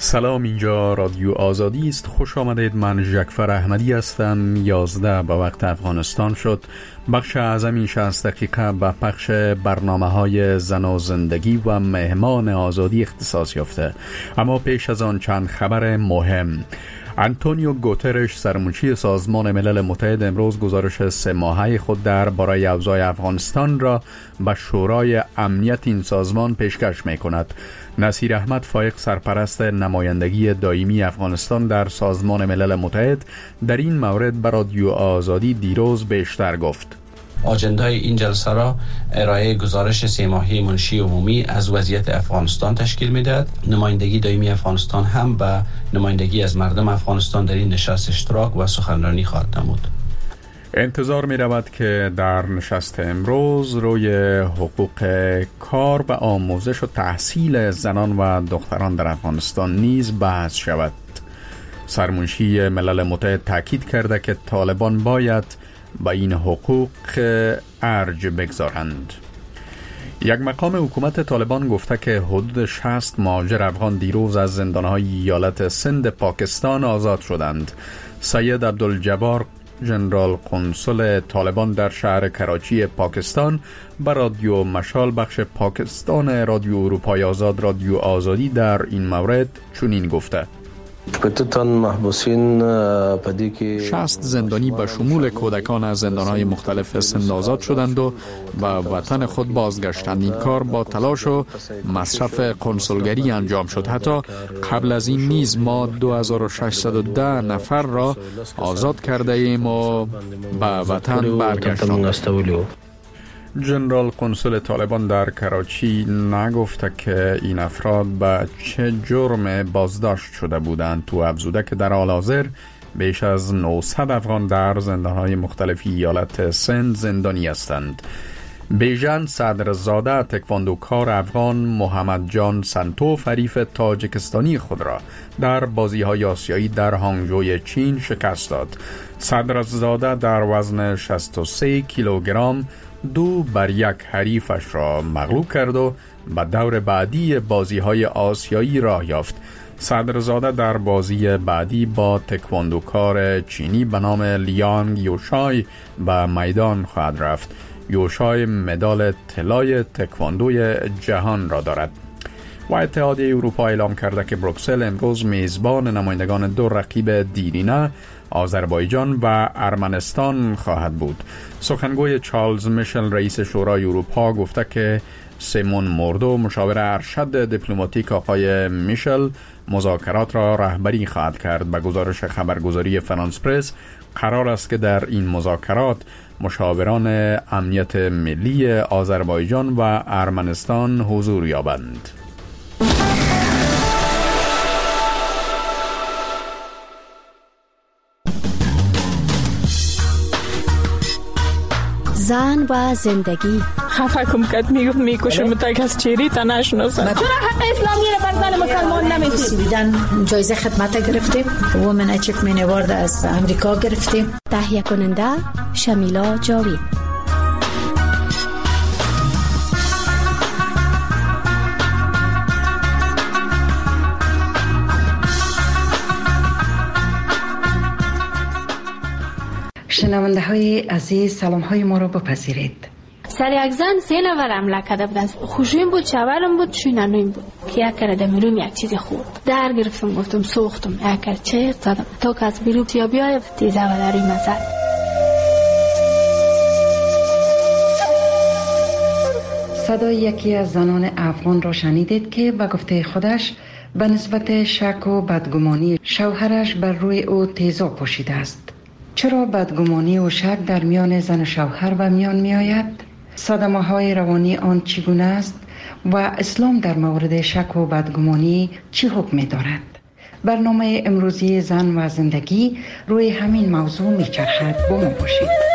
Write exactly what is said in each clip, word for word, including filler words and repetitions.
سلام، اینجا رادیو آزادی است. خوش آمدید. من جعفر احمدی هستم. یازده به وقت افغانستان شد. بخش اعظم این شصت دقیقه به پخش برنامه های زن و زندگی و مهمان آزادی اختصاص یافته. اما پیش از آن چند خبر مهم. آنتونیو گوترش، سرمنشی سازمان ملل متحد، امروز گزارش سه ماهه خود درباره اوضاع افغانستان را به شورای امنیت این سازمان پیشکش می کند. نصیر احمد فایق، سرپرست نمایندگی دائمی افغانستان در سازمان ملل متحد، در این مورد به رادیو آزادی دیروز بیشتر گفت. آجندای این جلسه را ارائه گزارش سه ماهه منشی عمومی از وضعیت افغانستان تشکیل می‌دهد. نمایندگی دائمی افغانستان هم به نمایندگی از مردم افغانستان در این نشست اشتراک و سخنرانی خواهد نمود. انتظار می رود که در نشست امروز روی حقوق کار و آموزش و تحصیل زنان و دختران در افغانستان نیز بحث شود. سرمنشی ملل متحد تاکید کرده که طالبان باید با این حقوق ارج بگذارند. یک مقام حکومت طالبان گفته که حدود شصت مهاجر افغان دیروز از زندانهای ایالت سند پاکستان آزاد شدند. سید عبدالجبار، ژنرال قنصل طالبان در شهر کراچی پاکستان، به رادیو مشال بخش پاکستان رادیو اروپای آزاد رادیو آزادی در این مورد چنین گفته: شصت زندانی به شمول کودکان از زندانهای مختلف سند آزاد شدند و به وطن خود بازگشتند. این کار با تلاش و مصرف قنصلگری انجام شد. حتی قبل از این نیز ما دو هزار و ششصد و ده نفر را آزاد کرده ایم و به وطن برگشتند. ژنرال قنصل طالبان در کراچی نگفته که این افراد به چه جرم بازداشت شده بودند. تو افزوده که در حال حاضر بیش از نهصد افغان در زندانهای مختلف ایالت سند زندانی هستند. بیژن صدرزاده، تکواندوکار افغان محمد جان سنتوف، حریف تاجیکستانی خود را در بازی‌های آسیایی در هانگجوی چین شکست داد. صدرزاده در وزن شصت و سه کیلوگرم دو بر یک حریفش را مغلوب کرد و به دور بعدی بازی‌های آسیایی راه یافت. صدرزاده در بازی بعدی با تکواندوکار چینی به نام لیانگ یوشای به میدان خواهد رفت. یوشای مدال طلای تکواندوی جهان را دارد. و اتحادیه اروپا اعلام کرده که بروکسل امروز میزبان نمایندگان دو رقیب دیرینه، آذربایجان و ارمنستان خواهد بود. سخنگوی چارلز میشل، رئیس شورای اروپا، گفته که سیمون موردو، مشاور ارشد دیپلماتیک آقای میشل، مذاکرات را رهبری خواهد کرد. به گزارش خبرگزاری فرانس پرس، قرار است که در این مذاکرات مشاوران امنیت ملی آذربایجان و ارمنستان حضور یابند. زن و زندگی. خفه کم کت میگفت میکشم تا کس چیری تا نشناسن. چرا حق اسلامی رو بر زن مسلمان نمیدید؟ بیدن جایزه خدمت گرفتیم. وومن اچیومنت اوارد از امریکا گرفتیم. تهیه کننده شمیلا جاوید. شنونده های عزیز، سلام های ما را بپذیرید. سر یک زن سه نفر حمله کرده بودن. خوشویم بود، شوهرم بود، شوینانویم بود که یک کرده میروم یک چیزی خورد. در گرفتم، گفتم سوختم، یک کرد چه زدم تا که از بیرون یا بیای تیزه و داری مزد. صدای یکی از زنان افغان را شنیدید که به گفته خودش به نسبت شک و بدگمانی شوهرش بر روی او تیزاب پوشیده است. چرا بدگمانی و شک در میان زن و شوهر و میان می آید؟ صدمه های روانی آن چگونه است و اسلام در مورد شک و بدگمانی چی حکم می دارد؟ برنامه امروزی زن و زندگی روی همین موضوع می چرخد. با ما باشید.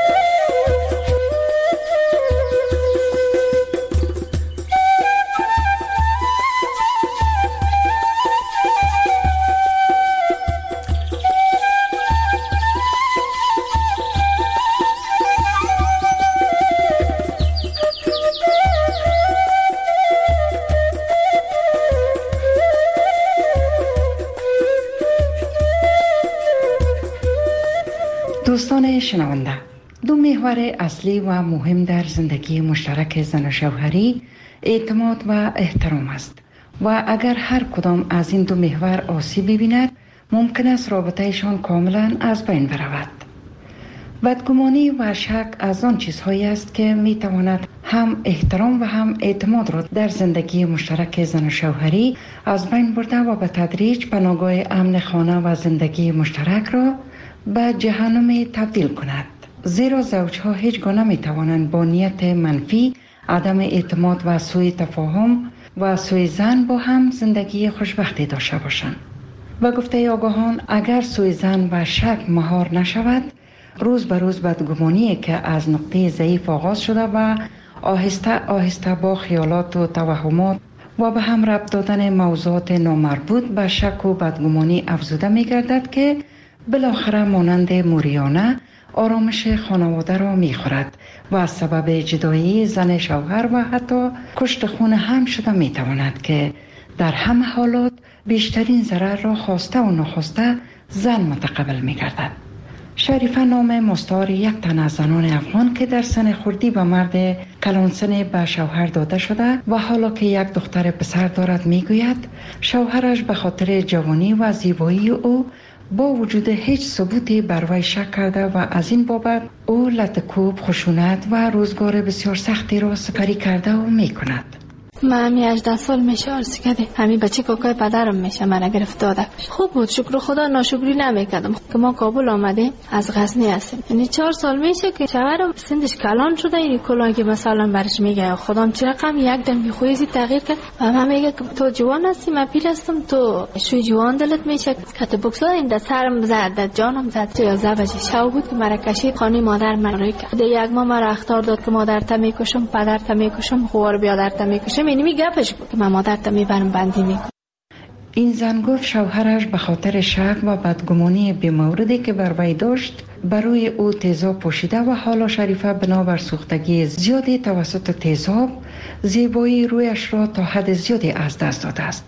شنونده، دو محور اصلی و مهم در زندگی مشترک زن و شوهری اعتماد و احترام است و اگر هر کدام از این دو محور آسیب ببیند ممکن است رابطهشان کاملا از بین برود. بدگمانی و شک از آن چیزهایی است که می تواند هم احترام و هم اعتماد را در زندگی مشترک زن و شوهری از بین برده و به تدریج پناهگاه امن خانه و زندگی مشترک را به جهنم تبدیل کند. زیرا زوجها هیچ گونه نمی توانند با نیت منفی، عدم اعتماد و سوء تفاهم و سوء ظن با هم زندگی خوشبختی داشته باشند. و گفته آگاهان اگر سوء ظن و شک مهار نشود، روز به روز بدگمانی که از نقطه ضعیف آغاز شده و آهسته آهسته با خیالات و توهمات و به هم ربط دادن موضوعات نامربوط به شک و بدگمانی افزوده می گردد که بالاخره مانند موریانه آرامش خانواده را می خورد و از سبب جدایی زن شوهر و حتی کشت خون هم شده می تواند که در همه حالات بیشترین ضرر را خواسته و نخواسته زن متقبل می گردد. شریفه نام مستعار یک تن از زنان افغان که در سن خردی به مرد کلانسن به شوهر داده شده و حالا که یک دختر پسر دارد می گوید شوهرش به خاطر جوانی و زیبایی او با وجود هیچ ثبوتی بر وی شک کرده و از این بابت او لطکوب، خشونت و روزگار بسیار سختی را سپری کرده و می کند. من همی هجده سال میشه عرض کردیم همی بچه کاکای پدرم میشه من گرفت داده خوب بود، شکر خدا، ناشکری نمیکردم که ما کابل آمدیم از غزنی هستیم. یعنی چهار سال میشه که شوهرم سندش کلان شده، این کلان که مثلا برش میگه خودم چه رقم یک دم خویزی تغییر کرد و من میگه که تو جوان هستی من پیل هستم، تو شوی جوان دلت میشه کت بوکس این در سرم زد در جانم زد. تو یازده بجه شب بود که مرا کشید خانه مادر من روی کرد. یک ماه مرا اخطار داد که مادرت میکشم، پدرت میکشم، خوار بیادرت میکشم. یعنی می گپش بود که من مادرت میبرم بندی میکنم. این زن گفت شوهرش به خاطر شک و بدگمانی بی‌موردی که بر وی داشت برای او تیزاب پوشیده و حالا شریفه بنابر سوختگی زیادی توسط تیزاب زیبایی رویش را تا حد زیادی از دست داده است.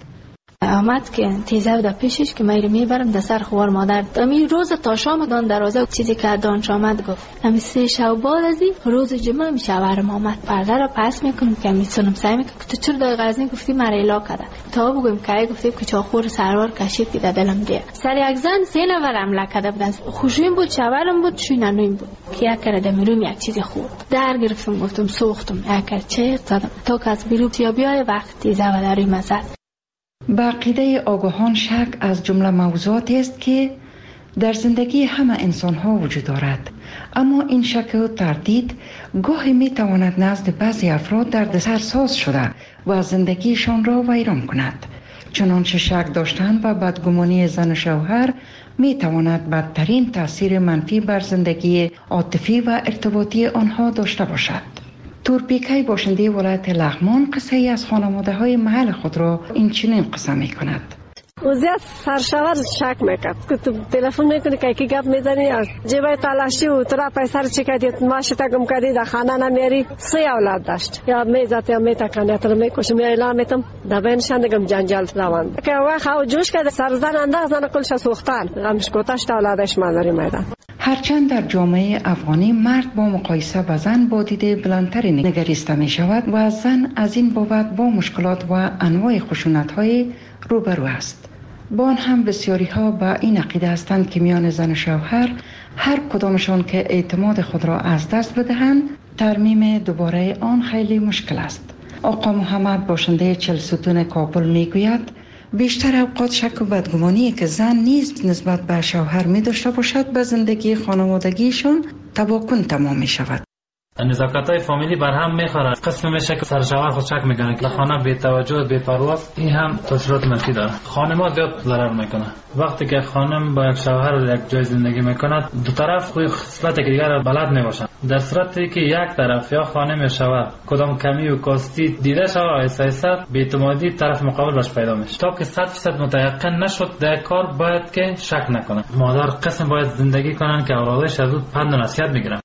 آمد که تیزاب در پیشش که میرم میبرم در سر خوار مادر. امی روز تا شام دان دروازه چیزی که دانش آمد گفت امی سه شب بعد از این روز جمعه می شوهرم آمد پرده را پس میکنم که میتونم سعی میکنم که تو چرا در غزنی گفتی مرا الا کرده تا بگم که گفتی که چاخور سروار کشید که دلم دیه سر یک زن سه نفر حمله کرده بودن. خوشویم بود، شوهرم بود، شوینانویم بود که یک کرده میرم یک چیزی خورد در گرفتم گفتم سوختم یک کرد چه زدم تا که از بیرون یا بیای وقت تیزه و داری مزد. به عقیده آگاهان شک از جمله موضوعاتی است که در زندگی همه انسان ها وجود دارد، اما این شک و تردید گاهی می تواند نزد بعضی افراد دردسر ساز شده و زندگیشان را ویران کند. چنانچه شک داشتن و بدگمانی زن و شوهر می تواند بدترین تاثیر منفی بر زندگی عاطفی و ارتباطی آنها داشته باشد. تورپیکای باشنده ولایت لغمان قصه ای از خانواده های محل خود را این چنین قصه می کند. زیاد سرشور شک میکرد که تو تلفن میکنی که کی گپ میزنی جیبای تلاشی و تو را پیسه رو چکدید ماشتا گم کردی در خانه نمیاری. سه اولاد داشت یا میزات یا میتکنه تو رو میکشم یا اعلام میتم در بینشان دگم جنجال روان که وقت او جوش کرده سرزن انداز زن کلش سوختن غمش گوتش اولادش مادری میدن. هرچند در جامعه افغانی مرد با مقایسه با زن با دید بلندتری نگریسته می شود و زن از این بابت با مشکلات و انواع خشونت های روبرو است. با آن هم بسیاری ها با این عقیده هستند که میان زن و شوهر هر کدامشان که اعتماد خود را از دست بدهند ترمیم دوباره آن خیلی مشکل است. آقا محمد باشنده چهل ستون کابل می گوید بیشتر اوقات شک و بدگمانی که زن نیز نسبت به شوهر می داشته باشد به زندگی خانوادگیشان تباکن تمام می شود. نزاکت‌های فامیلی بر هم می‌خورد. قسم میشه که سر شوهر خود شک میکنه که خانه بی توجه بی پروا، این هم تاثیرات منفی داره. خانم زیاد ضرر میکنه. وقتی که خانم با یک شوهر یک جای زندگی میکنه دو طرف خوی خصلت دیگر را بلد نباشند. در صورتی که یک طرف یا خانم یا شوهر کدام کمی و کاستی دیده شود آیسته آیسته بی‌اعتمادی طرف مقابل باش پیدا میشه. تا که صد درصد متیقن نشد در کار باید که شک نکنه. مادر قسم باید زندگی کنن که اولادش از او پند و نصیحت میگیرن.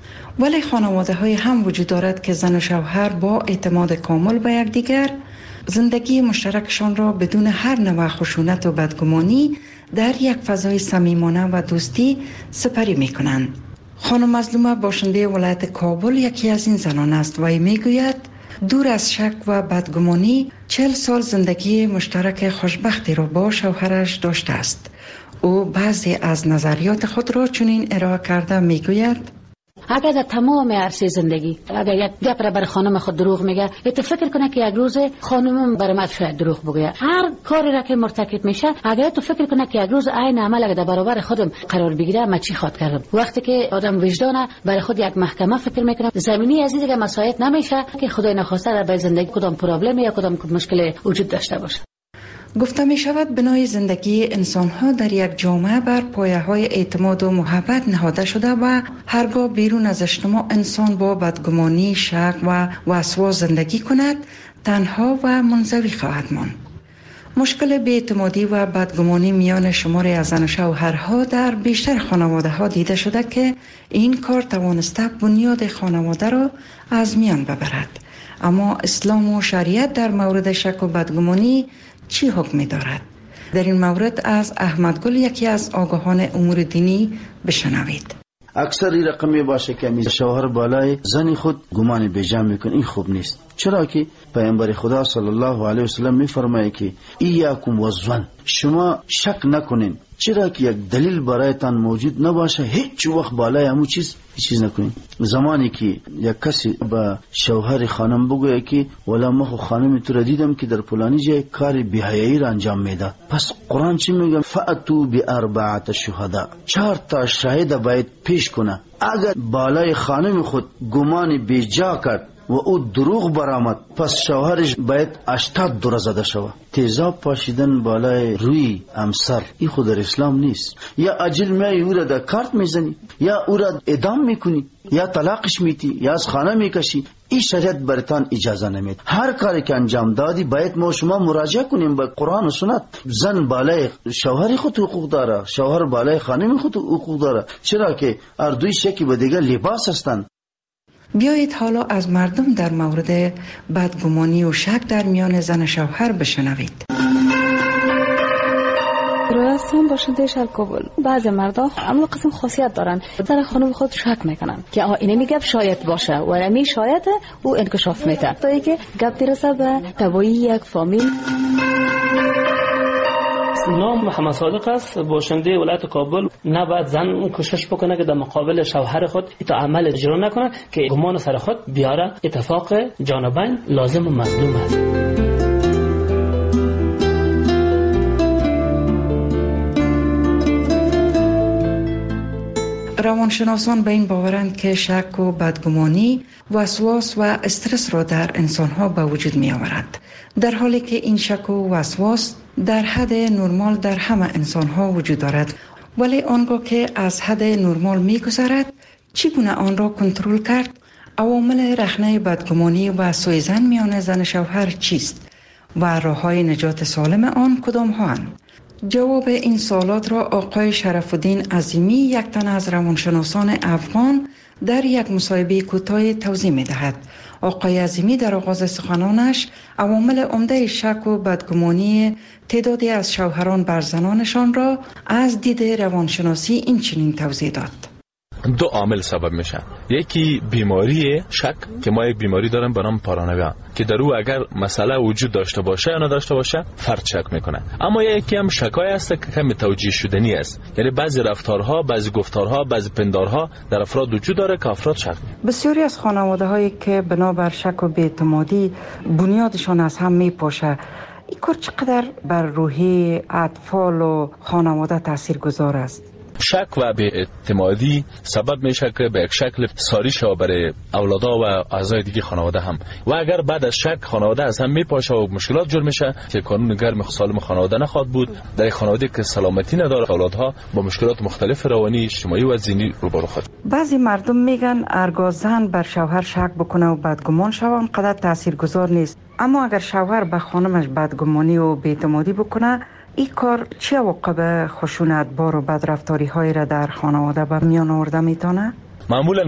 ولی خانواده های هم وجود دارد که زن و شوهر با اعتماد کامل به یکدیگر زندگی مشترکشان را بدون هر نوع خشونت و بدگمانی در یک فضای صمیمانه و دوستی سپری می کنند. خانم مظلومه باشنده ولایت کابل یکی از این زنان است و میگوید دور از شک و بدگمانی چهل سال زندگی مشترک خوشبختی را با شوهرش داشته است. او بعضی از نظریات خود را چنین ارائه کرده میگوید اگر در تمام عرصه زندگی اگر یک گپ را بر خانم خود دروغ میگه، تو فکر کنه که یک روز خانمم بر من شاید دروغ بگه. هر کاری را که مرتکب میشه اگر تو فکر کنه که یک روز عین عمل اگر در برابر خودم قرار بگیره من چی خواهد کردم. وقتی که آدم وجدانه برای خود یک محکمه فکر میکنه، زمینی از این دیگه مسائل نمیشه که خدای نخواسته در زندگی کدام پرابلم یا کدام مشکل وجود داشته باشه. گفته می شود بنای زندگی انسان ها در یک جامعه بر پایه های اعتماد و محبت نهاده شده و هرگاه بیرون از اجتماع انسان با بدگمانی، شک و وسواس زندگی کند تنها و منزوی خواهد ماند. مشکل بی‌اعتمادی و بدگمانی میان شماری از زن و شوهرها در بیشتر خانواده ها دیده شده که این کار توانسته بنیاد خانواده را از میان ببرد. اما اسلام و شریعت در مورد شک و بدگمانی چی حکم می دارد؟ در این مورد از احمد گل یکی از آگاهان امور دینی بشنوید. اکثر این رقمی باشه که می شوهر بالای زنی خود گمان بیجا میکنه، این خوب نیست. چرا که پیامبر خدا صلی الله علیه و سلم می فرمایه که ایاکم والظن، شما شک نکنین. چرا که یک دلیل برایتان موجود نباشه هیچ وقت بالای همون چیز هیچ چیز نکنین. زمانی که یک کسی با شوهر خانم بگویه که والا ما خو خانم تو را دیدم که در فلانی جای کار بی‌حیایی را انجام میده، پس قرآن چی میگه؟ فأتوا بأربعة شهداء، چهار تا شاهد باید پیش کنه. اگر بالای خانم خود گمان بیجا کرد و او دروغ برآمد، پس شوهرش باید هشتاد دوره زده شود. تیزاب پاشیدن بالای روی همسر این خود در اسلام نیست. یا اجل میای او را در کارت میزنی، یا او را اعدام میکنی، یا طلاقش میتی، یا از خانه میکشی. این شریعت برتان اجازه نمید. هر کاری که انجام دادی باید ما شما مراجعه کنیم به قرآن و سنت. زن بالای شوهر خود حقوق داره، شوهر بالای خانم خود حقوق داره. چرا که هر دوی شکی به دیگر لباس هستند. بیایید حالا از مردم در مورد بدگمانی و شک در میان زن و شوهر بشنوید. راستم باشنده شهر کابل بعضی مردا عمل قسم خاصیت دارن، در خانم خود شک میکنن که آها اینه میگه شاید باشه و نمی شاید او انکشاف میده تا اینکه گپ برسه به تبایی یک فامیل. نام محمد صادق است، باشنده ولایت کابل. نباید زن کوشش بکنه که در مقابل شوهر خود ایتا عمل اجرا نکنه که گمان سر خود بیاره. اتفاق جانبین لازم و مظلوم است. روانشناسان به این باورند که شک و بدگمانی وسواس و استرس را در انسانها به وجود می آورد، در حالی که این شک و وسواس در حد نرمال در همه انسانها وجود دارد. ولی آنگاه که از حد نرمال می گذرد چگونه آن را کنترل کرد؟ عوامل رخنه بدگمانی و سوء ظن میان زن و شوهر چیست و راه‌های نجات سالم آن کدام هاند؟ جواب این سوالات را آقای شرف الدین عظیمی، یک تن از روانشناسان افغان، در یک مصاحبه کوتاه توضیح می دهد. آقای عظیمی در آغاز سخنانش عوامل عمده شک و بدگمانی تعدادی از شوهران بر زنانشان را از دید روانشناسی این چنین توضیح داد. دو عامل سبب میشه. یکی بیماری شک که ما یک بیماری داریم به نام پارانویا که در او اگر مسئله وجود داشته باشه یا نداشته باشه فرد شک میکنه. اما یکی هم شکای است که کم توجیه شدنی است، یعنی بعضی رفتارها، بعضی گفتارها، بعضی پندارها در افراد وجود داره که افراد شک میکنه. بسیاری از خانواده هایی که بنابر شک و بی‌اعتمادی بنیادشان از هم میپاشه، این کار چقدر بر روحی اطفال و خانواده تاثیرگذار است؟ شک و بی‌اعتمادی سبب میشه که به یک شکل ساری شود برای اولادا و اعضای دیگه خانواده هم، و اگر بعد از شک خانواده از هم میپاشه و مشکلات جور میشه که قانون گرم سالم خانواده نخواد بود. در خانواده که سلامتی نداره اولادها با مشکلات مختلف روانی، اجتماعی و ذهنی روبرو خواهد. بعضی مردم میگن هرگاه زن بر شوهر شک بکنه و بدگمان شود آنقدر تاثیرگذار نیست، اما اگر شوهر به خانمش بدگمانی و بی‌اعتمادی بکنه، این کار چه عواقب خشونت بار و بدرفتاری های را در خانواده به میان آورده میتونه؟ معمولا